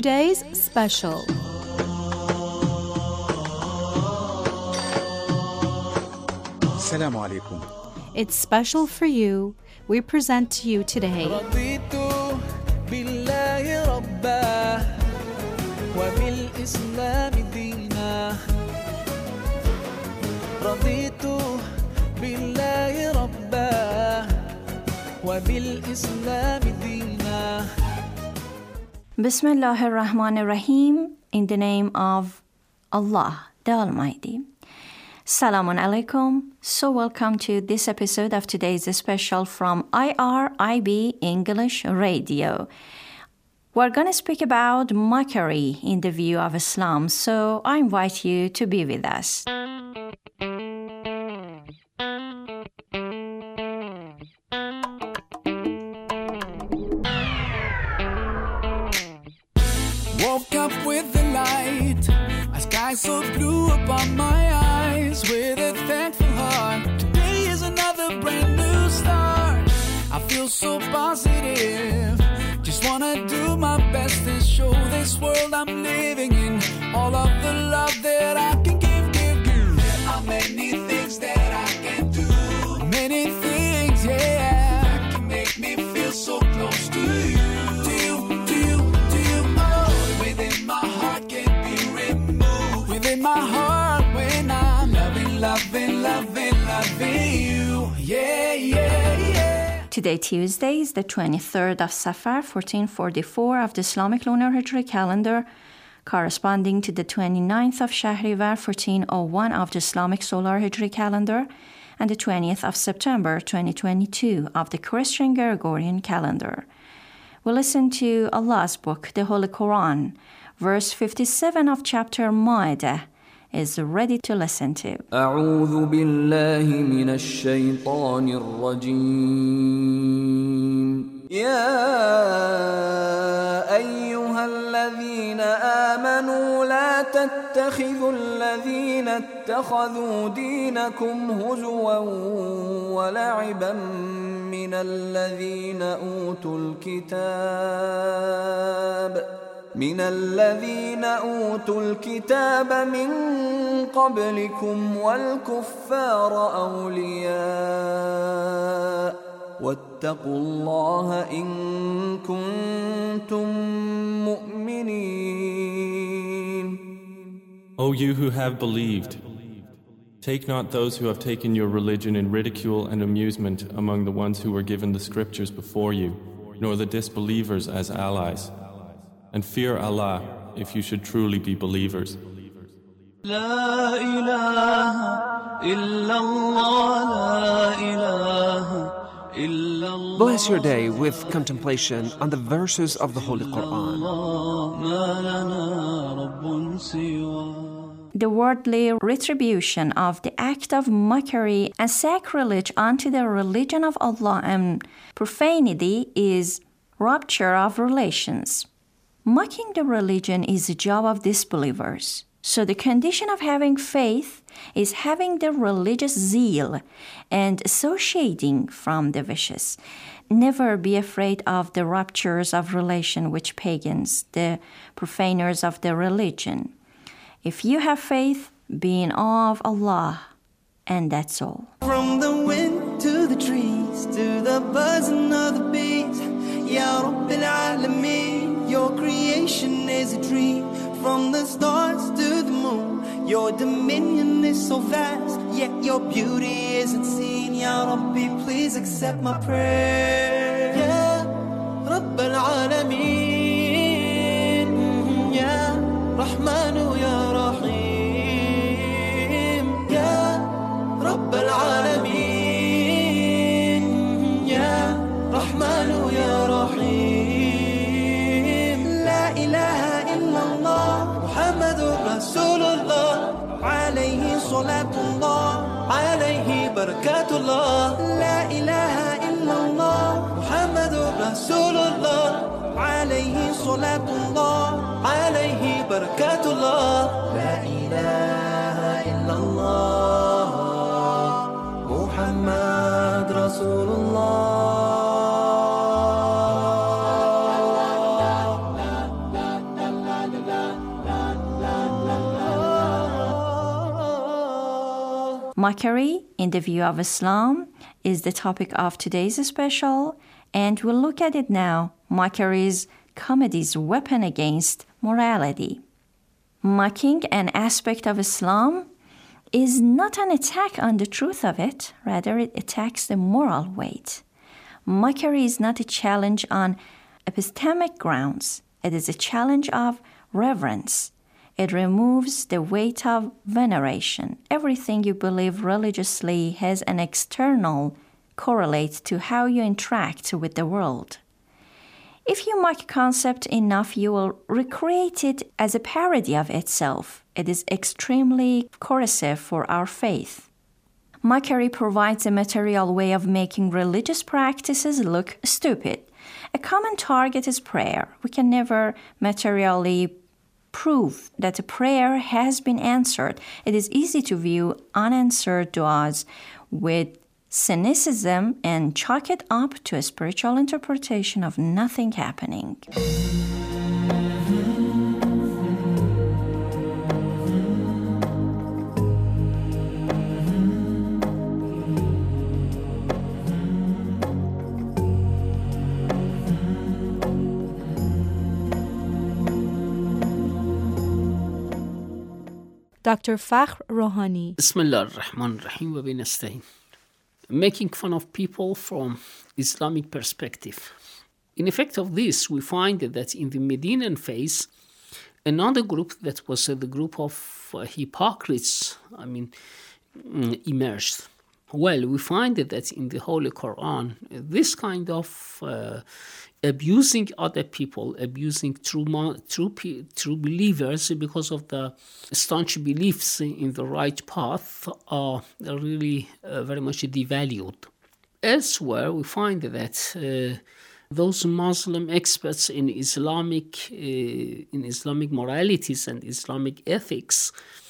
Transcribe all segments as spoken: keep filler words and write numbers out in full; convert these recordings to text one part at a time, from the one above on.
Today's special. Assalamu alaikum. It's special for you. We present to you today رضيت بالله ربا وبالإسلام دينا رضيت بالله ربا وبالإسلام دينا Bismillah ar-Rahman ar-Rahim, in the name of Allah, the Almighty. Salamun alaikum. So welcome to this episode of today's special from I R I B English Radio. We're going to speak about mockery in the view of Islam, so I invite you to be with us. Woke up with the light, a sky so blue upon my eyes. With a thankful heart, today is another brand new start. I feel so positive, just wanna do my best and show this world I'm living in all of the love that I can give, give, give. There are many things that I can do, many things, yeah, that can make me feel so close to you. My heart when I'm loving, loving, loving, loving you. Yeah, yeah, yeah. Today, Tuesday, is the twenty-third of Safar, fourteen forty-four of the Islamic Lunar Hijri calendar, corresponding to the twenty-ninth of Shahrivar, fourteen oh one of the Islamic Solar Hijri calendar, and the twentieth of September, twenty twenty-two of the Christian Gregorian calendar. We'll listen to Allah's book, the Holy Quran. Verse fifty-seven of chapter Ma'idah is ready to listen to. أعوذ بالله من الشيطان الرجيم يا أيها الذين آمنوا لا تتخذوا الذين اتخذوا دينكم هزوا ولعبا من الذين أوتوا الكتاب من الذين أوتوا الكتاب من قبلكم والكفار أولياء واتقوا الله إن كنتم مؤمنين. O you who have believed, take not those who have taken your religion in ridicule and amusement among the ones who were given the scriptures before you, nor the disbelievers as allies. And fear Allah if you should truly be believers. La ilaha illallah, la ilaha illallah. Bless your day with contemplation on the verses of the Holy Quran. The worldly retribution of the act of mockery and sacrilege unto the religion of Allah and profanity is rupture of relations. Mocking the religion is the job of disbelievers. So the condition of having faith is having the religious zeal and associating from the vicious. Never be afraid of the ruptures of relation with pagans, the profaners of the religion. If you have faith, be in awe of Allah, and that's all. From the wind to the trees, to the buzzing of the bees, Ya Rabbil Alameen. Your creation is a dream. From the stars to the moon, your dominion is so vast, yet your beauty isn't seen. Ya Rabbi, please accept my prayer. Ya Rabbil Alameen, Ya Rahmanu Ya Rahim, Ya Rabbil Alameen, Ya Rahmanu Ya Rahim. رسول الله عليه صلاة الله عليه بركات الله لا إله إلا الله محمد رسول الله عليه صلاة الله عليه بركات الله لا إله إلا الله محمد رسول الله mockery in the view of Islam is the topic of today's special, and we'll look at it now. Mockery's comedy's weapon against morality. Mocking an aspect of Islam is not an attack on the truth of it, rather it attacks the moral weight. Mockery is not a challenge on epistemic grounds. It is a challenge of reverence. It removes the weight of veneration. Everything you believe religiously has an external correlate to how you interact with the world. If you mock a concept enough, you will recreate it as a parody of itself. It is extremely corrosive for our faith. Mockery provides a material way of making religious practices look stupid. A common target is prayer. We can never materially prove that a prayer has been answered. It is easy to view unanswered du'as with cynicism and chalk it up to a spiritual interpretation of nothing happening. Doctor Fakhr Rohani. Bismillah ar-Rahman ar-Rahim wa binasta'in. Making fun of people from Islamic perspective. In effect of this, we find that in the Medinan phase, another group that was uh, the group of uh, hypocrites, I mean, mm, emerged. Well, we find that in the Holy Quran, this kind of uh, abusing other people, abusing true, true, true believers because of the staunch beliefs in the right path are really uh, very much devalued. Elsewhere, we find that uh, those Muslim experts in Islamic, uh, in Islamic moralities and Islamic ethics,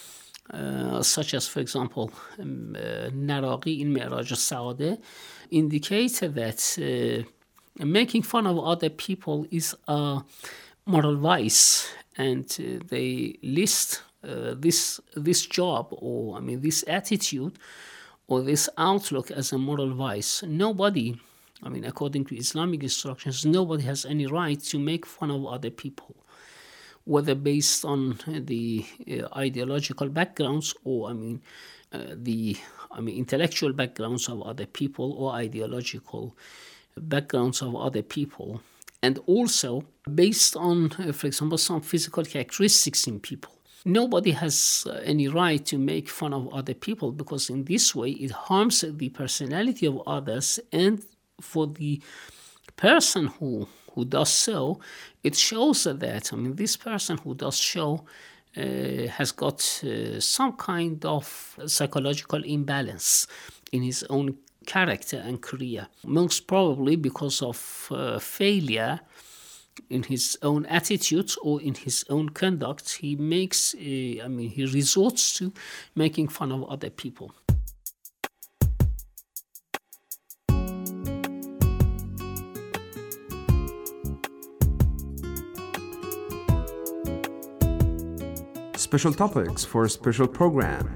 Uh, such as, for example, um, uh, Naraqi in Mi'raj al-Sa'adah, indicate that uh, making fun of other people is a moral vice, and uh, they list uh, this this job, or I mean this attitude, or this outlook as a moral vice. Nobody, I mean, according to Islamic instructions, nobody has any right to make fun of other people, whether based on the uh, ideological backgrounds or, I mean, uh, the I mean intellectual backgrounds of other people or ideological backgrounds of other people, and also based on, uh, for example, some physical characteristics in people. Nobody has uh, any right to make fun of other people, because in this way it harms the personality of others, and for the person who who does so, it shows that, I mean, this person who does so uh, has got uh, some kind of psychological imbalance in his own character and career. Most probably because of uh, failure in his own attitudes or in his own conduct, he makes, uh, I mean, he resorts to making fun of other people. Special topics for a special program.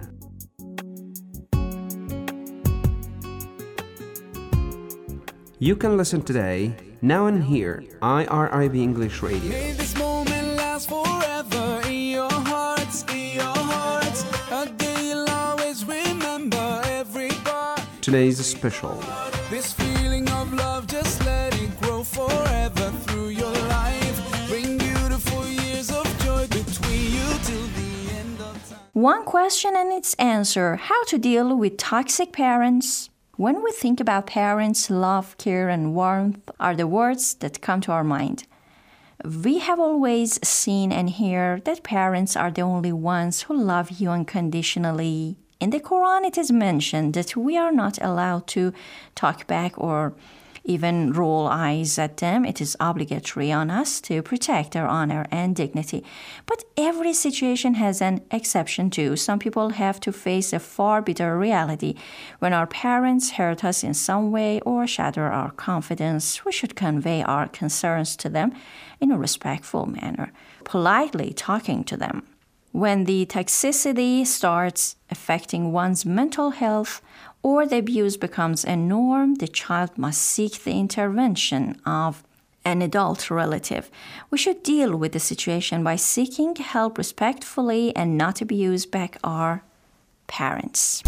You can listen today, now and here, I R I B English Radio. May this moment last forever in your hearts, in your hearts. A day you'll always remember every part. Today's special. This feeling of love, just let it grow forever through your life. Bring beautiful years of joy between you till the end of time. One question and its answer: how to deal with toxic parents. When we think about parents, love, care, and warmth are the words that come to our mind. We have always seen and heard that parents are the only ones who love you unconditionally. In the Quran, it is mentioned that we are not allowed to talk back or even roll eyes at them. It is obligatory on us to protect their honor and dignity. But every situation has an exception too. Some people have to face a far bitter reality. When our parents hurt us in some way or shatter our confidence, we should convey our concerns to them in a respectful manner, politely talking to them. When the toxicity starts affecting one's mental health or the abuse becomes a norm, the child must seek the intervention of an adult relative. We should deal with the situation by seeking help respectfully and not abuse back our parents.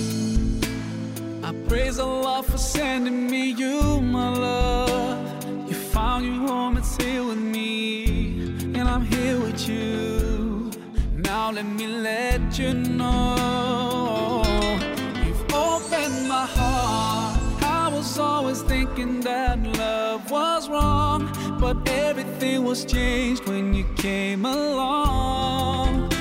I praise Allah for sending me you, my love. You found your home, it's here with me, and I'm here with you. Now let me let you know, you've opened my heart. I was always thinking that love was wrong, but everything was changed when you came along.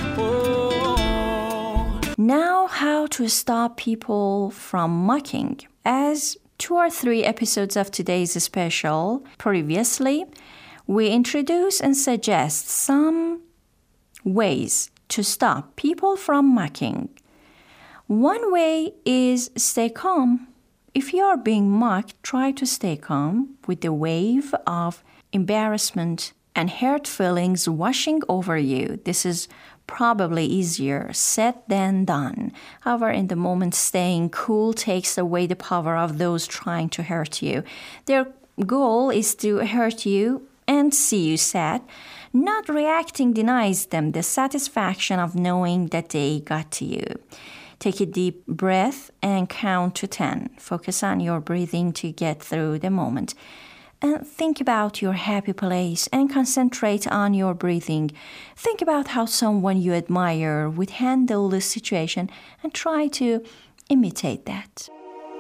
Oh. Now, how to stop people from mocking. As two or three episodes of today's special previously, we introduce and suggest some ways to stop people from mocking. One way is stay calm. If you are being mocked, try to stay calm with the wave of embarrassment and hurt feelings washing over you. This is probably easier said than done. However, in the moment, staying cool takes away the power of those trying to hurt you. Their goal is to hurt you and see you sad. Not reacting denies them the satisfaction of knowing that they got to you. Take a deep breath and count to ten. Focus on your breathing to get through the moment. And think about your happy place and concentrate on your breathing. Think about how someone you admire would handle this situation and try to imitate that.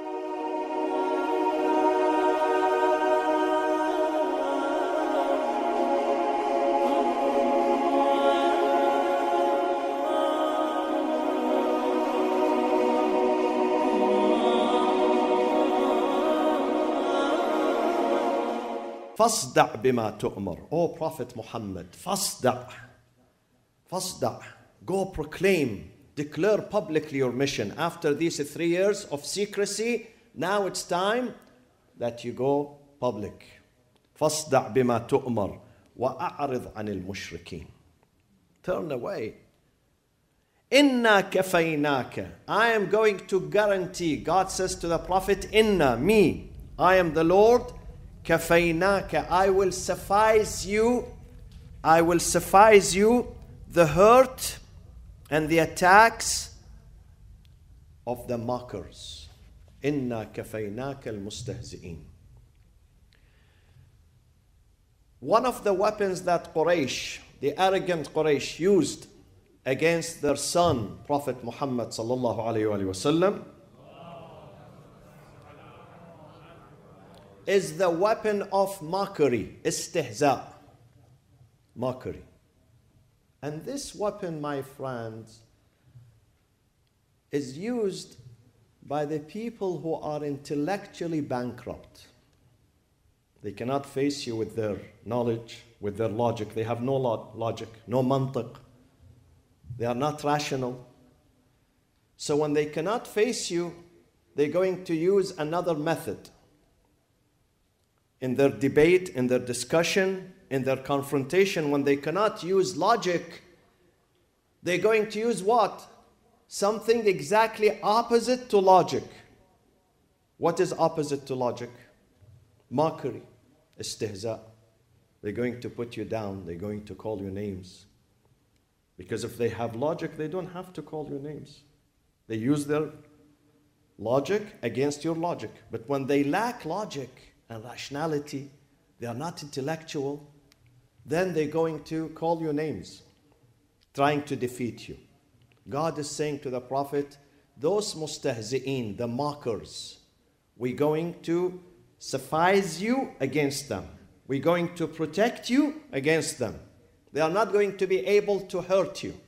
فاصدع بما تؤمر. O Prophet Muhammad, فاصدع. فاصدع. Go proclaim, declare publicly your mission. After these three years of secrecy, now it's time that you go public. فاصدع بما تؤمر وأعرض عن المشركين. Turn away. Inna كفيناك. I am going to guarantee. God says to the Prophet, Inna, me, I am the Lord. كفيناك. I will suffice you. I will suffice you the hurt and the attacks of the mockers. إنا كفيناك المستهزئين. One of the weapons that Quraysh, the arrogant Quraysh, used against their son, Prophet Muhammad sallallahu alayhi wa sallam, is the weapon of mockery, istihza, mockery. And this weapon, my friends, is used by the people who are intellectually bankrupt. They cannot face you with their knowledge, with their logic. They have no logic, no mantiq. They are not rational. So when they cannot face you, they're going to use another method. In their debate, in their discussion, in their confrontation, when they cannot use logic, they're going to use what? Something exactly opposite to logic. What is opposite to logic? Mockery, istihza. They're going to put you down. They're going to call you names. Because if they have logic, they don't have to call you names. They use their logic against your logic. But when they lack logic and rationality, they are not intellectual, then they're going to call you names, trying to defeat you. God is saying to the Prophet, those mustahzi'een, the mockers, we're going to suffice you against them. We're going to protect you against them. They are not going to be able to hurt you.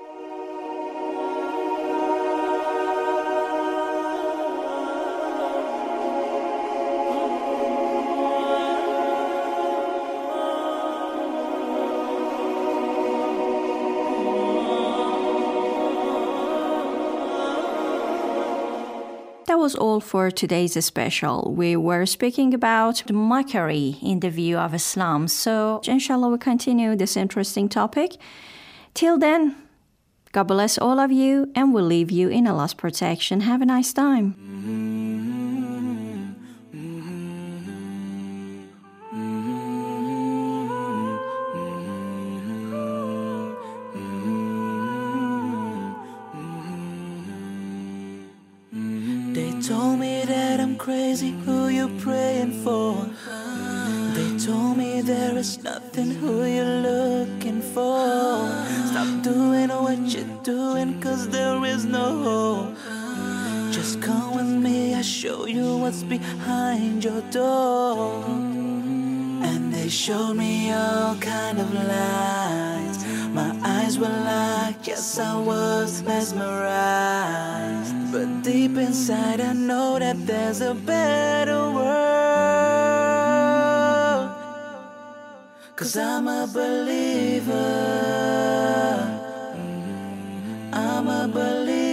That was all for today's special. We were speaking about mockery in the view of Islam. So, inshallah, we'll continue this interesting topic. Till then, God bless all of you, and we'll leave you in Allah's protection. Have a nice time. Told me that I'm crazy, who you praying for? They told me there is nothing, who you're looking for. Stop doing what you're doing, cause there is no hope. Just come with me, I'll show you what's behind your door. And they showed me all kind of lies. My eyes were locked, yes I was mesmerized. But deep inside I know that there's a better world. Cause I'm a believer. I'm a believer.